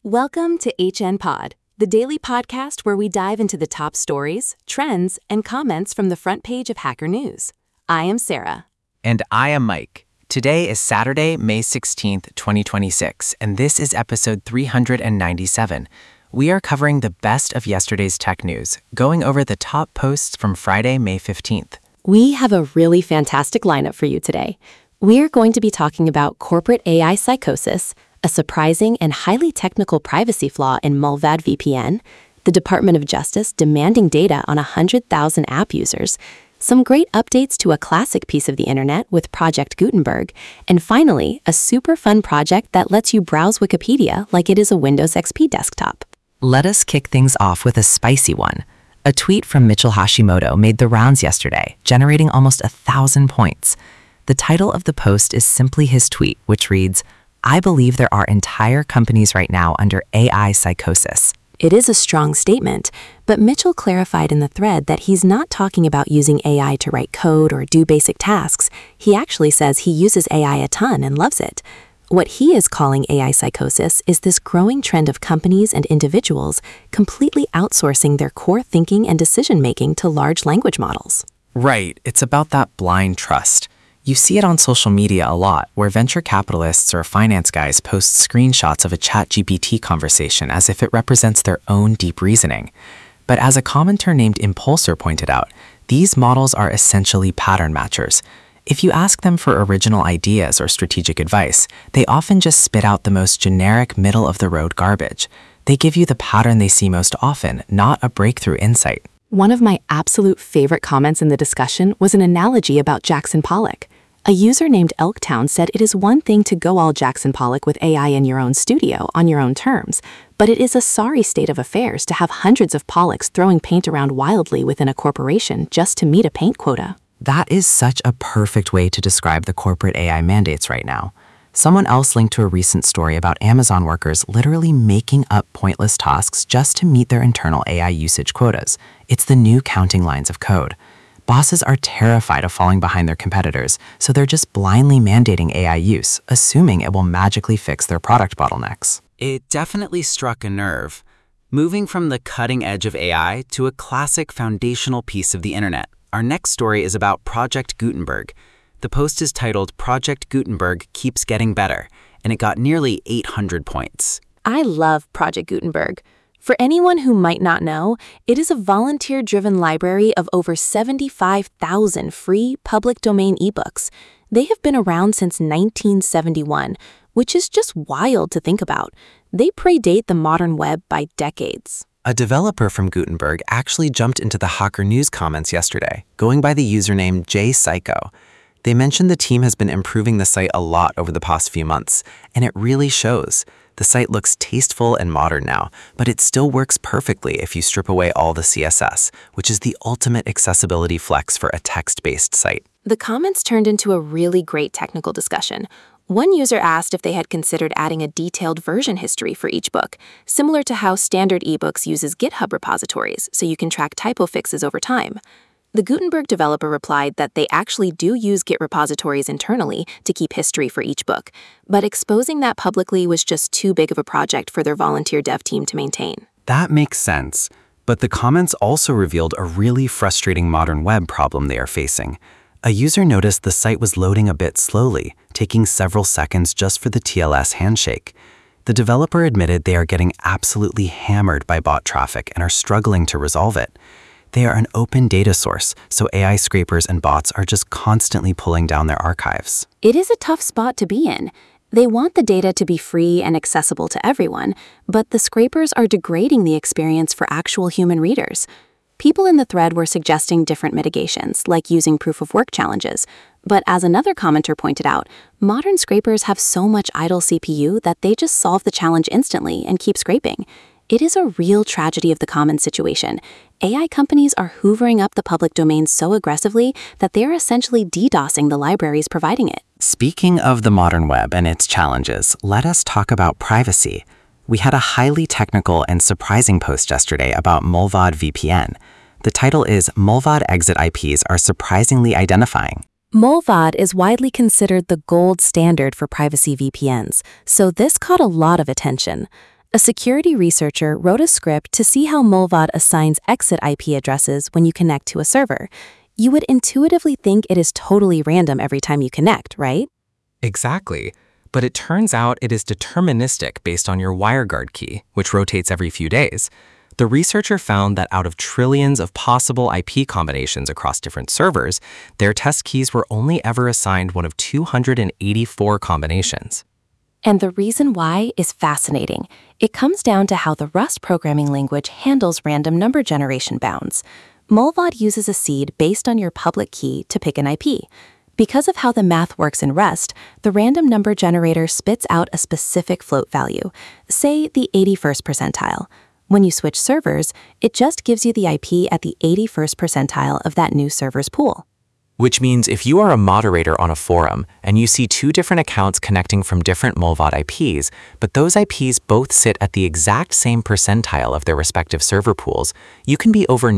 Welcome to HN Pod, the daily podcast where we dive into the top stories, trends, and comments from the front page of Hacker News. I am Sarah. And I am Mike. Today is Saturday, May 16th, 2026, and this is episode 397. We are covering the best of yesterday's tech news, going over the top posts from Friday, May 15th. We have a really fantastic lineup for you today. We're going to be talking about corporate AI psychosis, a surprising and highly technical privacy flaw in Mullvad VPN, the Department of Justice demanding data on 100,000 app users, some great updates to a classic piece of the internet with Project Gutenberg, and finally, a super fun project that lets you browse Wikipedia like it is a Windows XP desktop. Let us kick things off with a spicy one. A tweet from Mitchell Hashimoto made the rounds yesterday, generating almost 1,000 points. The title of the post is simply his tweet, which reads, "I believe there are entire companies right now under AI psychosis." It is a strong statement, but Mitchell clarified in the thread that he's not talking about using AI to write code or do basic tasks. He actually says he uses AI a ton and loves it. What he is calling AI psychosis is this growing trend of companies and individuals completely outsourcing their core thinking and decision-making to large language models. Right, it's about that blind trust. You see it on social media a lot, where venture capitalists or finance guys post screenshots of a ChatGPT conversation as if it represents their own deep reasoning. But as a commenter named Impulsor pointed out, these models are essentially pattern matchers. If you ask them for original ideas or strategic advice, they often just spit out the most generic middle-of-the-road garbage. They give you the pattern they see most often, not a breakthrough insight. One of my absolute favorite comments in the discussion was an analogy about Jackson Pollock. A user named Elktown said it is one thing to go all Jackson Pollock with AI in your own studio on your own terms, but it is a sorry state of affairs to have hundreds of Pollocks throwing paint around wildly within a corporation just to meet a paint quota. That is such a perfect way to describe the corporate AI mandates right now. Someone else linked to a recent story about Amazon workers literally making up pointless tasks just to meet their internal AI usage quotas. It's the new counting lines of code. Bosses are terrified of falling behind their competitors, so they're just blindly mandating AI use, assuming it will magically fix their product bottlenecks. It definitely struck a nerve, moving from the cutting edge of AI to a classic foundational piece of the internet. Our next story is about Project Gutenberg. The post is titled "Project Gutenberg Keeps Getting Better," and it got nearly 800 points. I love Project Gutenberg. For anyone who might not know, it is a volunteer-driven library of over 75,000 free public domain ebooks. They have been around since 1971, which is just wild to think about. They predate the modern web by decades. A developer from Gutenberg actually jumped into the Hacker News comments yesterday, going by the username JPsycho. They mentioned the team has been improving the site a lot over the past few months, and it really shows. The site looks tasteful and modern now, but it still works perfectly if you strip away all the CSS, which is the ultimate accessibility flex for a text-based site. The comments turned into a really great technical discussion. One user asked if they had considered adding a detailed version history for each book, similar to how standard ebooks uses GitHub repositories so you can track typo fixes over time. The Gutenberg developer replied that they actually do use Git repositories internally to keep history for each book, but exposing that publicly was just too big of a project for their volunteer dev team to maintain. That makes sense, but the comments also revealed a really frustrating modern web problem they are facing. A user noticed the site was loading a bit slowly, taking several seconds just for the TLS handshake. The developer admitted they are getting absolutely hammered by bot traffic and are struggling to resolve it. They are an open data source, so AI scrapers and bots are just constantly pulling down their archives. It is a tough spot to be in. They want the data to be free and accessible to everyone, but the scrapers are degrading the experience for actual human readers. People in the thread were suggesting different mitigations, like using proof-of-work challenges. But as another commenter pointed out, modern scrapers have so much idle CPU that they just solve the challenge instantly and keep scraping. It is a real tragedy of the commons situation. AI companies are hoovering up the public domain so aggressively that they're essentially DDoSing the libraries providing it. Speaking of the modern web and its challenges, let us talk about privacy. We had a highly technical and surprising post yesterday about Mullvad VPN. The title is "Mullvad Exit IPs Are Surprisingly Identifying." Mullvad is widely considered the gold standard for privacy VPNs, so this caught a lot of attention. A security researcher wrote a script to see how Mullvad assigns exit IP addresses when you connect to a server. You would intuitively think it is totally random every time you connect, right? Exactly. But it turns out it is deterministic based on your WireGuard key, which rotates every few days. The researcher found that out of trillions of possible IP combinations across different servers, their test keys were only ever assigned one of 284 combinations. And the reason why is fascinating. It comes down to how the Rust programming language handles random number generation bounds. Mullvad uses a seed based on your public key to pick an IP. Because of how the math works in Rust, the random number generator spits out a specific float value, say the 81st percentile. When you switch servers, it just gives you the IP at the 81st percentile of that new server's pool. Which means if you are a moderator on a forum and you see two different accounts connecting from different Mullvad IPs, but those IPs both sit at the exact same percentile of their respective server pools, you can be over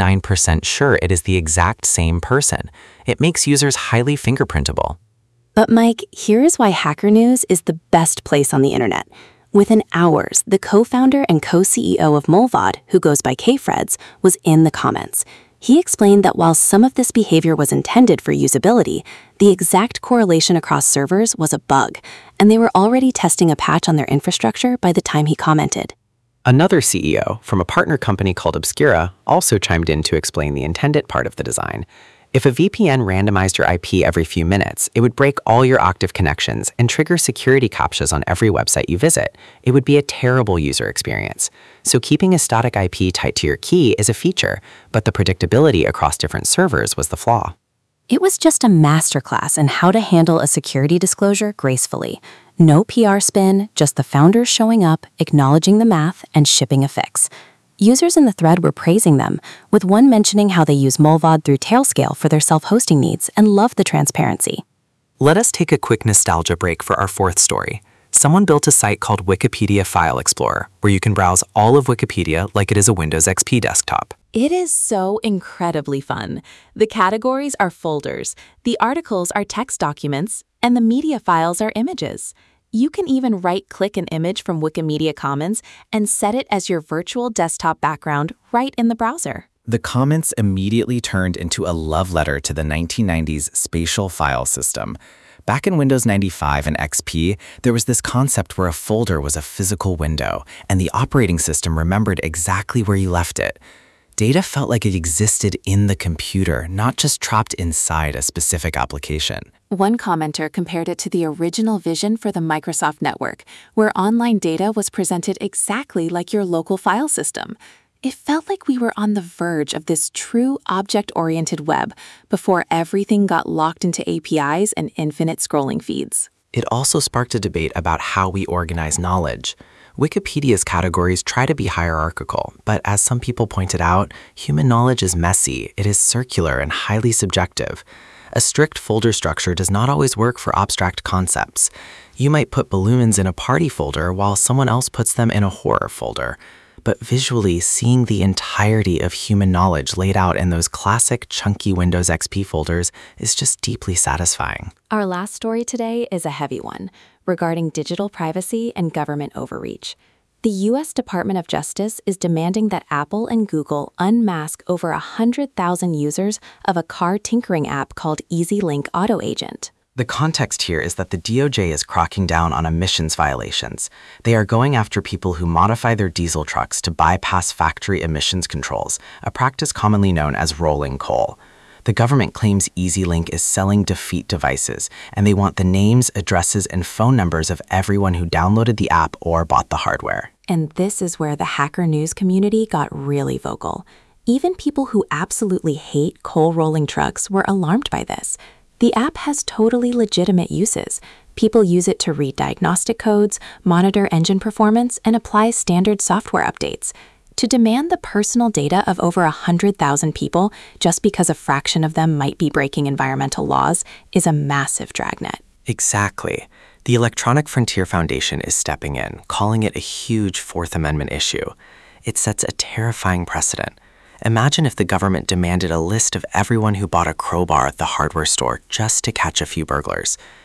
99% sure it is the exact same person. It makes users highly fingerprintable. But Mike, here is why Hacker News is the best place on the internet. Within hours, the co-founder and co-CEO of Mullvad, who goes by Kfreds, was in the comments. He explained that while some of this behavior was intended for usability, the exact correlation across servers was a bug, and they were already testing a patch on their infrastructure by the time he commented. Another CEO from a partner company called Obscura also chimed in to explain the intended part of the design. If a VPN randomized your IP every few minutes, it would break all your active connections and trigger security captchas on every website you visit. It would be a terrible user experience. So keeping a static IP tight to your key is a feature, but the predictability across different servers was the flaw. It was just a masterclass in how to handle a security disclosure gracefully. No PR spin, just the founders showing up, acknowledging the math, and shipping a fix. Users in the thread were praising them, with one mentioning how they use Mullvad through Tailscale for their self-hosting needs and love the transparency. Let us take a quick nostalgia break for our fourth story. Someone built a site called Wikipedia File Explorer, where you can browse all of Wikipedia like it is a Windows XP desktop. It is so incredibly fun. The categories are folders, the articles are text documents, and the media files are images. You can even right-click an image from Wikimedia Commons and set it as your virtual desktop background right in the browser. The comments immediately turned into a love letter to the 1990s spatial file system. Back in Windows 95 and XP, there was this concept where a folder was a physical window, and the operating system remembered exactly where you left it. Data felt like it existed in the computer, not just trapped inside a specific application. One commenter compared it to the original vision for the Microsoft network, where online data was presented exactly like your local file system. It felt like we were on the verge of this true object-oriented web before everything got locked into APIs and infinite scrolling feeds. It also sparked a debate about how we organize knowledge. Wikipedia's categories try to be hierarchical, but as some people pointed out, human knowledge is messy, it is circular and highly subjective. A strict folder structure does not always work for abstract concepts. You might put balloons in a party folder while someone else puts them in a horror folder. But visually, seeing the entirety of human knowledge laid out in those classic chunky Windows XP folders is just deeply satisfying. Our last story today is a heavy one, regarding digital privacy and government overreach. The U.S. Department of Justice is demanding that Apple and Google unmask over 100,000 users of a car tinkering app called EasyLink Auto Agent. The context here is that the DOJ is cracking down on emissions violations. They are going after people who modify their diesel trucks to bypass factory emissions controls, a practice commonly known as rolling coal. The government claims EasyLink is selling defeat devices, and they want the names, addresses, and phone numbers of everyone who downloaded the app or bought the hardware. And this is where the Hacker News community got really vocal. Even people who absolutely hate coal rolling trucks were alarmed by this. The app has totally legitimate uses. People use it to read diagnostic codes, monitor engine performance, and apply standard software updates. To demand the personal data of over 100,000 people just because a fraction of them might be breaking environmental laws is a massive dragnet. Exactly. The Electronic Frontier Foundation is stepping in, calling it a huge Fourth Amendment issue. It sets a terrifying precedent. Imagine if the government demanded a list of everyone who bought a crowbar at the hardware store just to catch a few burglars.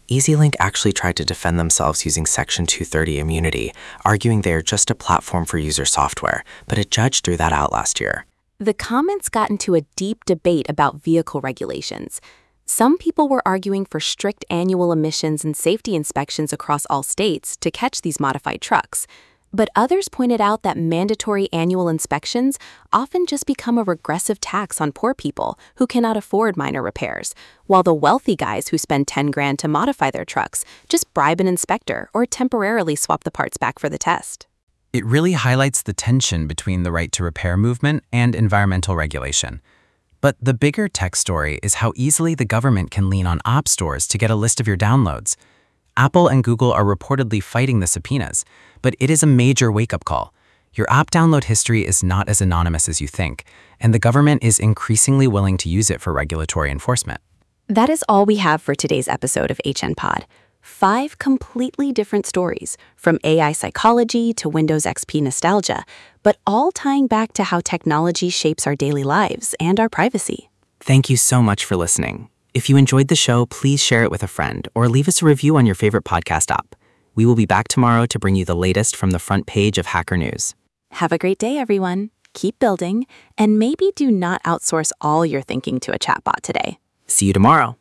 EasyLink actually tried to defend themselves using Section 230 immunity, arguing they are just a platform for user software, but a judge threw that out last year. The comments got into a deep debate about vehicle regulations. Some people were arguing for strict annual emissions and safety inspections across all states to catch these modified trucks. But others pointed out that mandatory annual inspections often just become a regressive tax on poor people who cannot afford minor repairs, while the wealthy guys who spend $10,000 to modify their trucks just bribe an inspector or temporarily swap the parts back for the test. It really highlights the tension between the right to repair movement and environmental regulation. But the bigger tech story is how easily the government can lean on app stores to get a list of your downloads. Apple and Google are reportedly fighting the subpoenas, but it is a major wake-up call. Your app download history is not as anonymous as you think, and the government is increasingly willing to use it for regulatory enforcement. That is all we have for today's episode of HN Pod. 5 completely different stories, from AI psychology to Windows XP nostalgia, but all tying back to how technology shapes our daily lives and our privacy. Thank you so much for listening. If you enjoyed the show, please share it with a friend or leave us a review on your favorite podcast app. We will be back tomorrow to bring you the latest from the front page of Hacker News. Have a great day, everyone. Keep building, and maybe do not outsource all your thinking to a chatbot today. See you tomorrow.